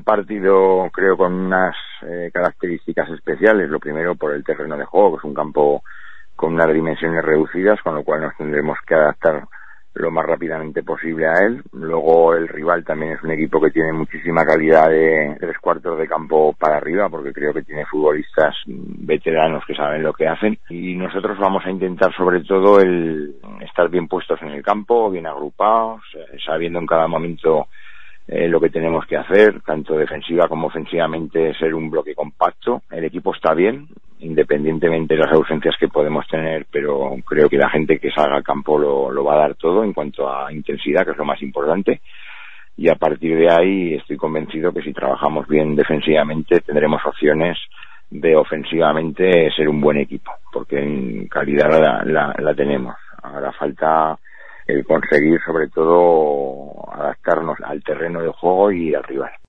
partido, creo, con unas características especiales. Lo primero, por el terreno de juego, que es un campo con unas dimensiones reducidas, con lo cual nos tendremos que adaptar lo más rápidamente posible a él. Luego el rival también es un equipo que tiene muchísima calidad de 3/4 de campo para arriba, porque creo que tiene futbolistas veteranos que saben lo que hacen, y nosotros vamos a intentar sobre todo el estar bien puestos en el campo, bien agrupados, sabiendo en cada momento lo que tenemos que hacer, tanto defensiva como ofensivamente, ser un bloque compacto. El equipo está bien, independientemente de las ausencias que podemos tener, pero creo que la gente que salga al campo lo va a dar todo en cuanto a intensidad, que es lo más importante, y a partir de ahí estoy convencido que si trabajamos bien defensivamente tendremos opciones de ofensivamente ser un buen equipo, porque en calidad la tenemos. Ahora falta el conseguir sobre todo adaptarnos al terreno de juego y al rival.